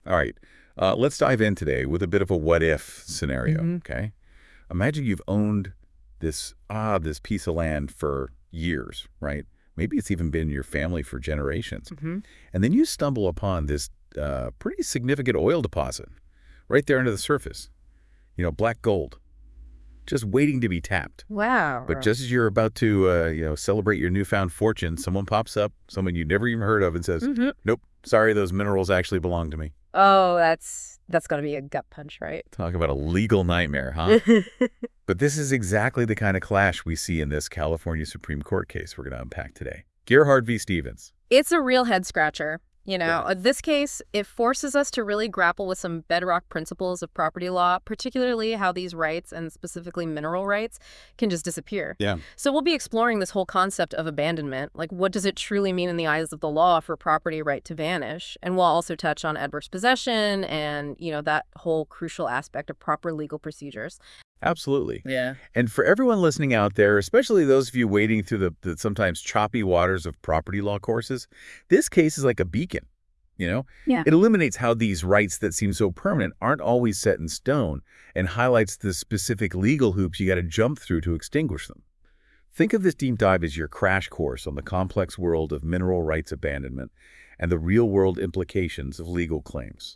All right. Let's dive in today with a bit of a what-if scenario, Hmm. okay? Imagine you've owned this piece of land for years, right? Maybe it's even been your family for generations. Hmm. And then you stumble upon this pretty significant oil deposit right there under the surface. Black gold, just waiting to be tapped. But Wow. just as you're about to, celebrate your newfound fortune, someone pops up, someone you never even heard of, and says, Hmm. "Nope, sorry, those minerals actually belong to me." Oh, that's got to be a gut punch, right? Talk about a legal nightmare, huh? But this is exactly the kind of clash we see in this California Supreme Court case we're going to unpack today. Gerhard v. Stevens. It's a real head scratcher. Yeah. This case, it forces us to really grapple with some bedrock principles of property law, particularly how these rights, and specifically mineral rights, can just disappear. Yeah. So we'll be exploring this whole concept of abandonment. Like, what does it truly mean in the eyes of the law for property right to vanish? And we'll also touch on adverse possession and, that whole crucial aspect of proper legal procedures. Absolutely. Yeah. And for everyone listening out there, especially those of you wading through the sometimes choppy waters of property law courses, this case is like a beacon. Yeah. It illuminates how these rights that seem so permanent aren't always set in stone and highlights the specific legal hoops you got to jump through to extinguish them. Think of this deep dive as your crash course on the complex world of mineral rights abandonment and the real-world implications of legal claims.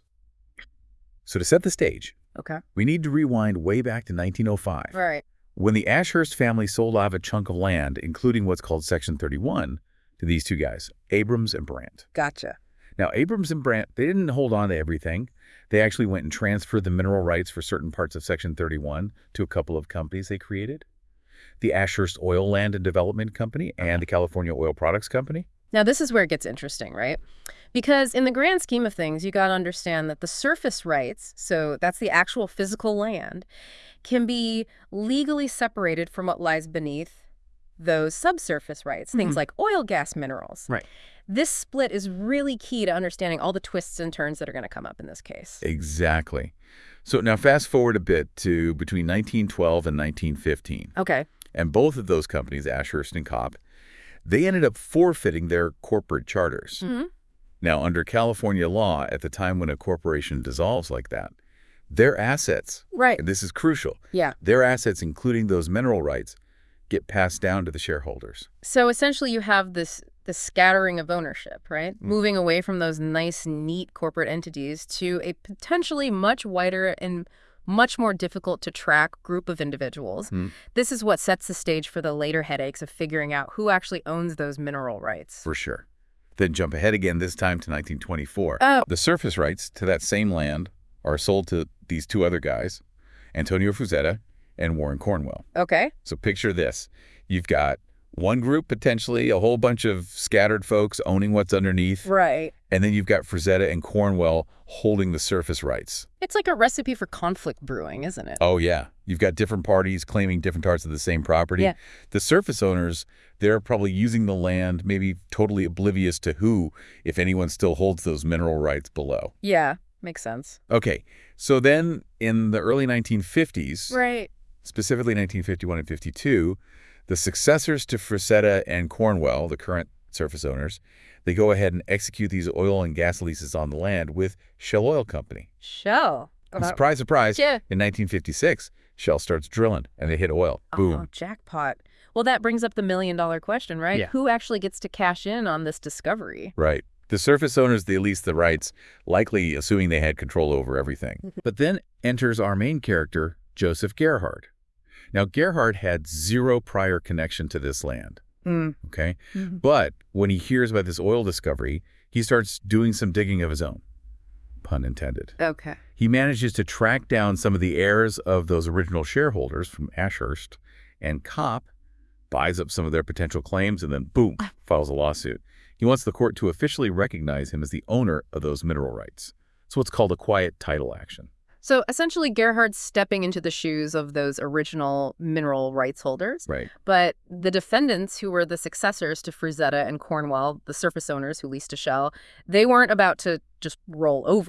So to set the stage, Okay. we need to rewind way back to 1905, Right. when the Ashurst family sold off a chunk of land, including what's called Section 31, to these two guys, Abrams and Brandt. Gotcha. Now, Abrams and Brandt, they didn't hold on to everything. They actually went and transferred the mineral rights for certain parts of Section 31 to a couple of companies they created, the Ashurst Oil Land and Development Company and the California Oil Products Company. Now, this is where it gets interesting, right? Because in the grand scheme of things, you got to understand that the surface rights, so that's the actual physical land, can be legally separated from what lies beneath those subsurface rights, things like oil, gas, minerals. Right. This split is really key to understanding all the twists and turns that are going to come up in this case. Exactly. So now fast forward a bit to between 1912 and 1915. Okay. And both of those companies, Ashurst and Kopp, they ended up forfeiting their corporate charters. Hmm. Now, under California law, at the time when a corporation dissolves like that, their assets, Right. and this is crucial, Yeah. their assets, including those mineral rights, get passed down to the shareholders. So essentially you have this scattering of ownership, right? Moving away from those nice, neat corporate entities to a potentially much wider and much more difficult to track group of individuals. This is what sets the stage for the later headaches of figuring out who actually owns those mineral rights. For sure. Then jump ahead again, this time to 1924. Oh. The surface rights to that same land are sold to these two other guys, Antonio Fuzetta and Warren Cornwell. Okay. So picture this. You've got one group, potentially a whole bunch of scattered folks owning what's underneath, Right. and then you've got Frazetta and Cornwell holding the surface rights. It's like a recipe for conflict brewing, isn't it? Oh, yeah. You've got different parties claiming different parts of the same property. Yeah. The surface owners, they're probably using the land, maybe totally oblivious to who, if anyone still holds those mineral rights below. Yeah, makes sense. Okay, so then in the early 1950s, Right. specifically 1951 and 52, the successors to Frazetta and Cornwell, the current surface owners, they go ahead and execute these oil and gas leases on the land with Shell Oil Company. Shell. And surprise, surprise, Yeah. in 1956, Shell starts drilling and they hit oil. Boom. Oh, jackpot. Well, that brings up the million-dollar question, right? Yeah. Who actually gets to cash in on this discovery? Right. The surface owners, they leased the rights, likely assuming they had control over everything. But then enters our main character, Joseph Gerhard. Now, Gerhard had zero prior connection to this land, okay? But when he hears about this oil discovery, he starts doing some digging of his own, pun intended. Okay. He manages to track down some of the heirs of those original shareholders from Ashurst, and Kopp buys up some of their potential claims and then, boom, files a lawsuit. He wants the court to officially recognize him as the owner of those mineral rights. It's what's called a quiet title action. So essentially, Gerhard's stepping into the shoes of those original mineral rights holders. Right. But the defendants, who were the successors to Frazetta and Cornwell, the surface owners who leased to Shell, they weren't about to just roll over.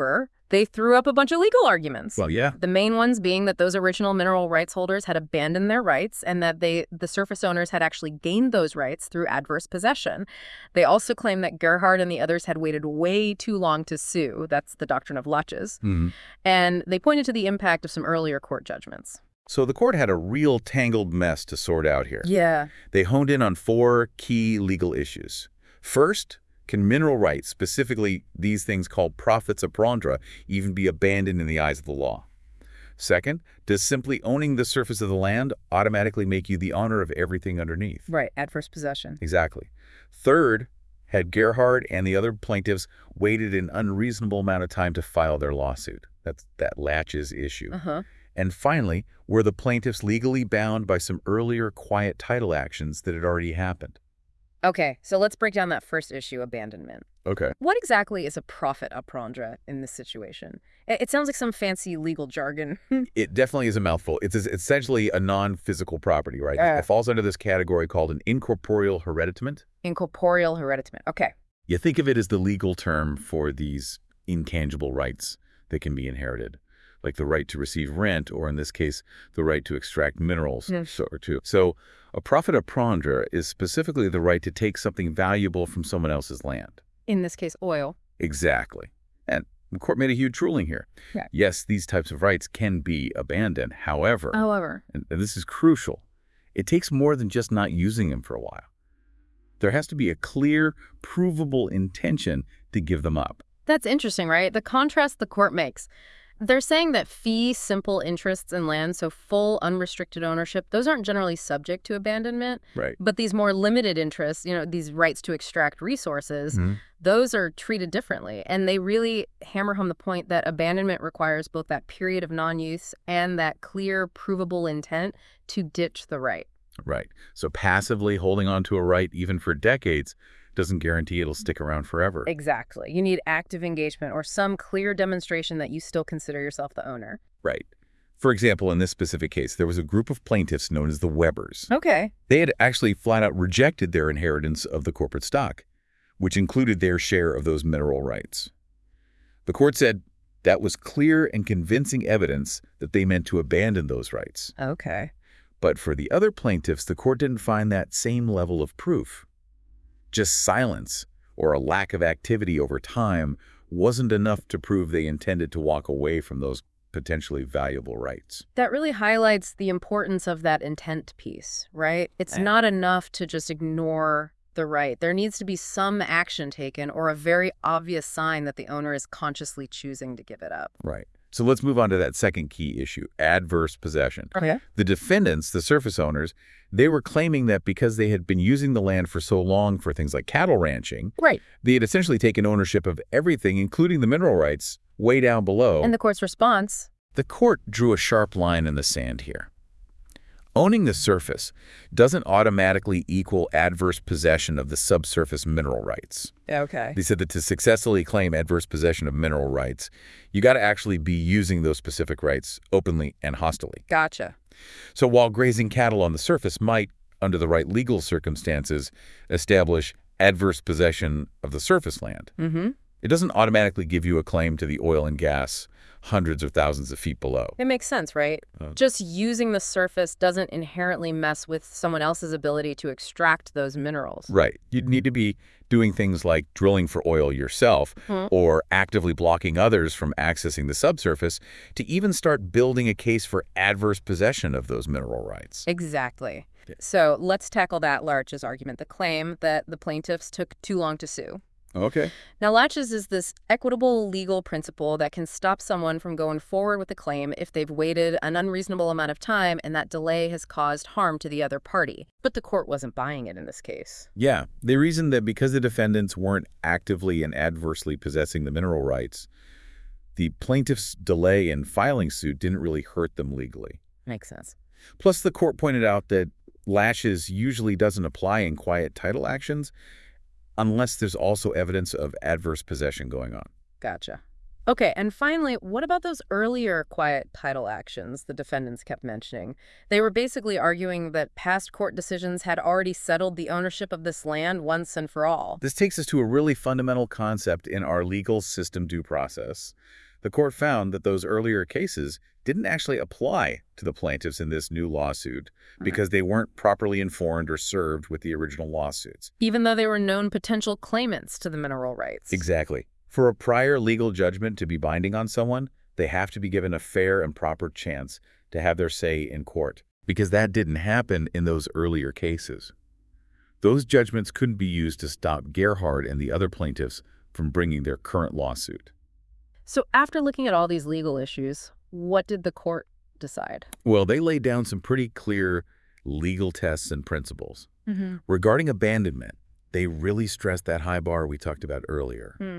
They threw up a bunch of legal arguments. Well, yeah. The main ones being that those original mineral rights holders had abandoned their rights and that the surface owners had actually gained those rights through adverse possession. They also claimed that Gerhard and the others had waited way too long to sue. That's the doctrine of laches. And they pointed to the impact of some earlier court judgments. So the court had a real tangled mess to sort out here. Yeah. They honed in on 4 key legal issues. First, can mineral rights, specifically these things called profits a prendre, even be abandoned in the eyes of the law? Second, does simply owning the surface of the land automatically make you the owner of everything underneath? Right, adverse possession. Exactly. Third, had Gerhard and the other plaintiffs waited an unreasonable amount of time to file their lawsuit? That's that laches issue. And finally, were the plaintiffs legally bound by some earlier quiet title actions that had already happened? Okay, so let's break down that first issue, abandonment. Okay. What exactly is a profit a prendre in this situation? It sounds like some fancy legal jargon. It definitely is a mouthful. It's essentially a non-physical property, right? It falls under this category called an incorporeal hereditamент. Incorporeal hereditamент. Okay. You think of it as the legal term for these intangible rights that can be inherited, like the right to receive rent, or in this case, the right to extract minerals. So a profit a prendre is specifically the right to take something valuable from someone else's land. In this case, oil. Exactly. And the court made a huge ruling here. Yeah. Yes, these types of rights can be abandoned. However, and this is crucial, it takes more than just not using them for a while. There has to be a clear, provable intention to give them up. That's interesting, right? The contrast the court makes. They're saying that fee simple interests in land, so full unrestricted ownership, those aren't generally subject to abandonment. Right. But these more limited interests, these rights to extract resources, those are treated differently. And they really hammer home the point that abandonment requires both that period of non-use and that clear, provable intent to ditch the right. Right. So passively holding on to a right, even for decades, doesn't guarantee it'll stick around forever. Exactly. You need active engagement or some clear demonstration that you still consider yourself the owner. Right. For example, in this specific case, there was a group of plaintiffs known as the Webbers. Okay. They had actually flat out rejected their inheritance of the corporate stock, which included their share of those mineral rights. The court said that was clear and convincing evidence that they meant to abandon those rights. Okay. But for the other plaintiffs, the court didn't find that same level of proof. Just silence or a lack of activity over time wasn't enough to prove they intended to walk away from those potentially valuable rights. That really highlights the importance of that intent piece, right? It's not enough to just ignore the right. There needs to be some action taken or a very obvious sign that the owner is consciously choosing to give it up. Right. So let's move on to that second key issue, adverse possession. Okay. The defendants, the surface owners, they were claiming that because they had been using the land for so long for things like cattle ranching, right, they had essentially taken ownership of everything, including the mineral rights, way down below. And the court's response? The court drew a sharp line in the sand here. Owning the surface doesn't automatically equal adverse possession of the subsurface mineral rights. Okay. They said that to successfully claim adverse possession of mineral rights, you got to actually be using those specific rights openly and hostilely. Gotcha. So while grazing cattle on the surface might, under the right legal circumstances, establish adverse possession of the surface land, it doesn't automatically give you a claim to the oil and gas hundreds or thousands of feet below. It makes sense, right? Just using the surface doesn't inherently mess with someone else's ability to extract those minerals. Right. You'd need to be doing things like drilling for oil yourself or actively blocking others from accessing the subsurface to even start building a case for adverse possession of those mineral rights. Exactly. So let's tackle that laches argument, the claim that the plaintiffs took too long to sue. Okay. Now, laches is this equitable legal principle that can stop someone from going forward with a claim if they've waited an unreasonable amount of time and that delay has caused harm to the other party. But the court wasn't buying it in this case. Yeah. They reasoned that because the defendants weren't actively and adversely possessing the mineral rights, the plaintiff's delay in filing suit didn't really hurt them legally. Makes sense. Plus, the court pointed out that laches usually doesn't apply in quiet title actions unless there's also evidence of adverse possession going on. Gotcha. Okay, and finally, what about those earlier quiet title actions the defendants kept mentioning? They were basically arguing that past court decisions had already settled the ownership of this land once and for all. This takes us to a really fundamental concept in our legal system due process, The court found that those earlier cases didn't actually apply to the plaintiffs in this new lawsuit because they weren't properly informed or served with the original lawsuits. Even though they were known potential claimants to the mineral rights. Exactly. For a prior legal judgment to be binding on someone, they have to be given a fair and proper chance to have their say in court, because that didn't happen in those earlier cases. Those judgments couldn't be used to stop Gerhard and the other plaintiffs from bringing their current lawsuit. So after looking at all these legal issues, what did the court decide? Well, they laid down some pretty clear legal tests and principles. Mm-hmm. Regarding abandonment, they really stressed that high bar we talked about earlier.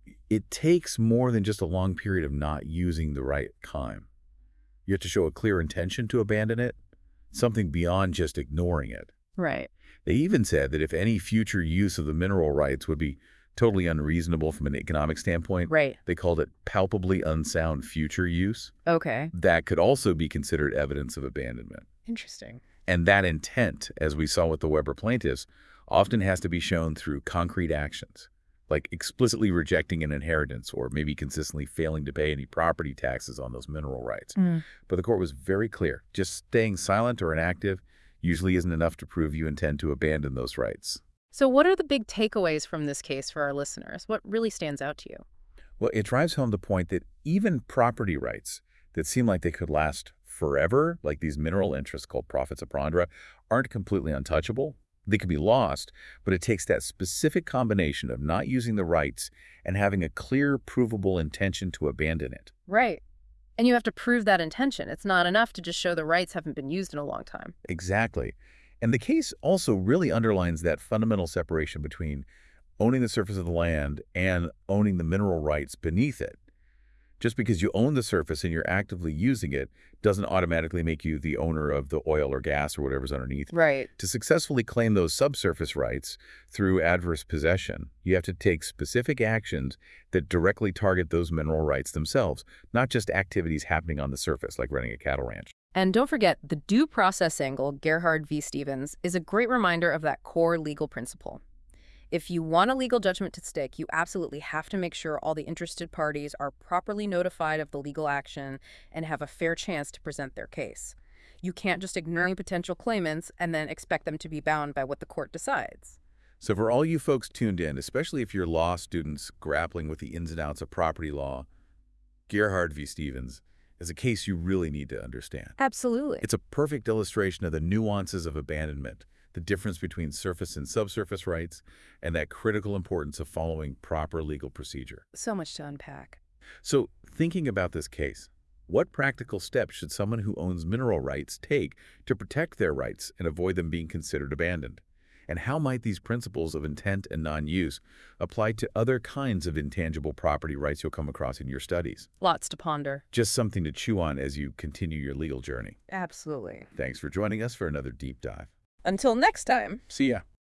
It takes more than just a long period of not using the right time. You have to show a clear intention to abandon it, something beyond just ignoring it. Right. They even said that if any future use of the mineral rights would be totally unreasonable from an economic standpoint, Right. they called it palpably unsound future use, Okay. that could also be considered evidence of abandonment. Interesting. And that intent, as we saw with the Weber plaintiffs, often has to be shown through concrete actions, like explicitly rejecting an inheritance or maybe consistently failing to pay any property taxes on those mineral rights. But the court was very clear. Just staying silent or inactive usually isn't enough to prove you intend to abandon those rights. So what are the big takeaways from this case for our listeners? What really stands out to you? Well, it drives home the point that even property rights that seem like they could last forever, like these mineral interests called profits of prandra, aren't completely untouchable. They could be lost, but it takes that specific combination of not using the rights and having a clear, provable intention to abandon it. Right. And you have to prove that intention. It's not enough to just show the rights haven't been used in a long time. Exactly. And the case also really underlines that fundamental separation between owning the surface of the land and owning the mineral rights beneath it. Just because you own the surface and you're actively using it doesn't automatically make you the owner of the oil or gas or whatever's underneath. Right. To successfully claim those subsurface rights through adverse possession, you have to take specific actions that directly target those mineral rights themselves, not just activities happening on the surface, like running a cattle ranch. And don't forget, the due process angle, Gerhard v. Stevens, is a great reminder of that core legal principle. If you want a legal judgment to stick, you absolutely have to make sure all the interested parties are properly notified of the legal action and have a fair chance to present their case. You can't just ignore potential claimants and then expect them to be bound by what the court decides. So for all you folks tuned in, especially if you're law students grappling with the ins and outs of property law, Gerhard v. Stevens is a case you really need to understand. Absolutely. It's a perfect illustration of the nuances of abandonment, the difference between surface and subsurface rights, and that critical importance of following proper legal procedure. So much to unpack. So, thinking about this case, what practical steps should someone who owns mineral rights take to protect their rights and avoid them being considered abandoned? And how might these principles of intent and non-use apply to other kinds of intangible property rights you'll come across in your studies? Lots to ponder. Just something to chew on as you continue your legal journey. Absolutely. Thanks for joining us for another deep dive. Until next time. See ya.